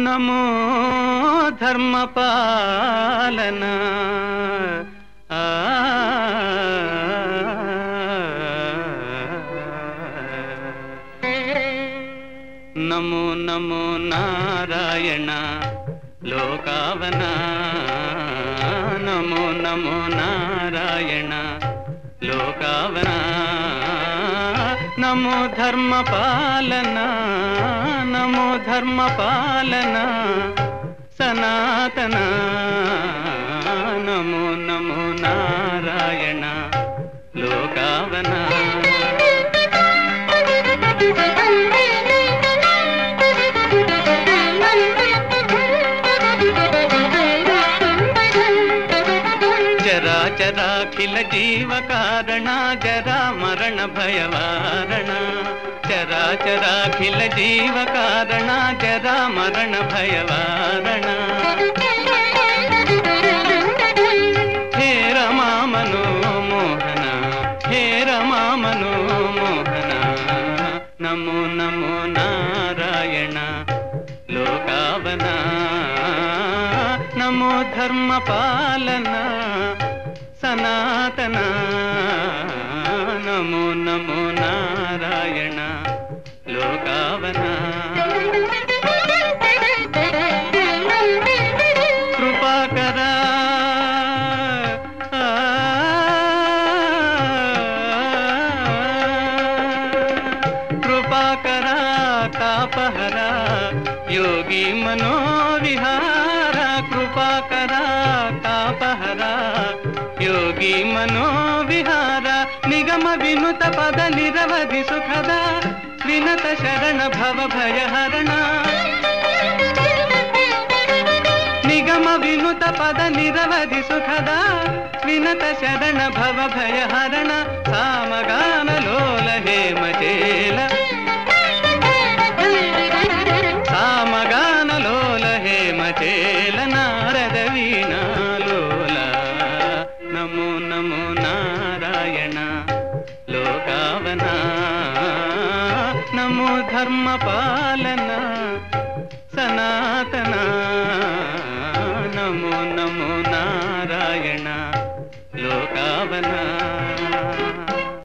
నమో ధర్మపాలన నమో నమో నారాయణ లోకావన నమో నమో నారాయణ లోకావన నమో ధర్మపాలన నమో ధర్మపాలన సనాతన నమో నమో నారాయణ లోకావన చరాచరాఖిల జీవ కారణ జరా మరణ భయవారణ చరాచరాఖిల జీవ కారణ జరా మరణ భయవారణ హే రమా మనోమోహన హే రమా మనోమోహన నమో నమో నారాయణ లోకావన నమో ధర్మపాలన సనాతన నమో నమో నారాయణ లోకావన కృపాకర కృపాకర తాపహర యోగి మనోవిహార కృపాకర తాపహర योगी मनोविहार निगम विनुत पद निरवधि सुखद विनत शरण भव भयहरण निगम विनुत पद निरवधि सुखद विनत शरण भव भयहरण सामगान लोल हेमचेल सामगान लोल हेमचेल नारद वीणा नमो नमो नारायण लोकावना नमो धर्मपालना